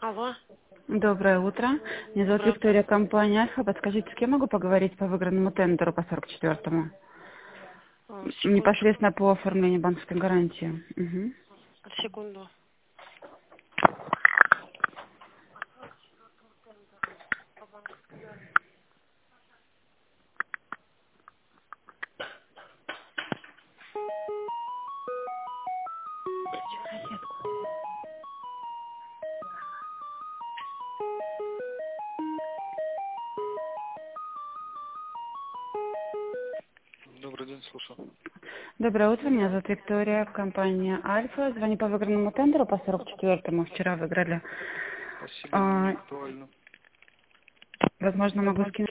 Алло. Доброе утро. Меня зовут Здравствуйте. Виктория, компания Альфа. Подскажите, с кем могу поговорить по выигранному тендеру по 44-му? Секундочку. Непосредственно по оформлению банковской гарантии. Угу. Секунду. Добрый день, слушаю. Доброе утро. Меня зовут Виктория, компания Альфа. Звоню по выигранному тендеру по 44-му. Вчера выиграли. Спасибо, но не А, актуально. возможно, могу скинуть